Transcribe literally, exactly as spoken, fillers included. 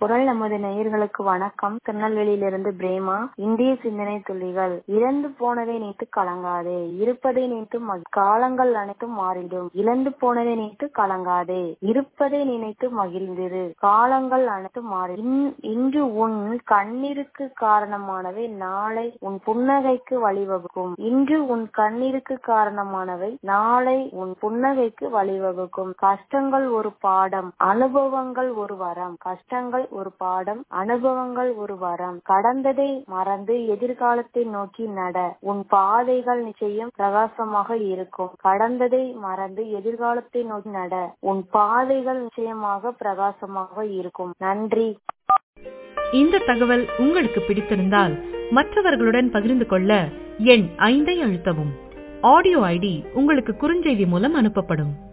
குரல் நமது நேயர்களுக்கு வணக்கம். திருநெல்வேலியிலிருந்து பிரேமா. இந்திய சிந்தனை துளிகள். இறந்து போனதை நினைத்து கலங்காதே, இருப்பதை நினைத்து மகி- காலங்கள் அனைத்தும் மாறிடும். இழந்து போனதை நினைத்து கலங்காதே, இருப்பதை நினைத்து மகிழ்ந்திரு. காலங்கள் அனைத்தும் மாறி இன்- இன்று உன் கண்ணீருக்கு காரணமானவை நாளை உன் புன்னகைக்கு வழிவகுக்கும். இன்று உன் கண்ணீருக்கு காரணமானவை நாளை உன் புன்னகைக்கு வழிவகுக்கும். கஷ்டங்கள் ஒரு பாடம், அனுபவங்கள் ஒரு வரம். கஷ்டங்கள் ஒரு பாடம், அனுபவங்கள் ஒரு வரம். கடந்ததை மறந்து எதிர்காலத்தை நோக்கி நட, உன் பாதைகள் நிச்சயம் பிரகாசமாக இருக்கும். கடந்ததை மறந்து எதிர்காலத்தை நோக்கி நட, உன் பாதைகள் நிச்சயமாக பிரகாசமாக இருக்கும். நன்றி. இந்த தகவல் உங்களுக்கு பிடித்திருந்தால் மற்றவர்களுடன் பகிர்ந்து கொள்ள எண் ஐந்தை அழுத்தவும். ஆடியோ ஐடி உங்களுக்கு குறுஞ்செய்தி மூலம் அனுப்பப்படும்.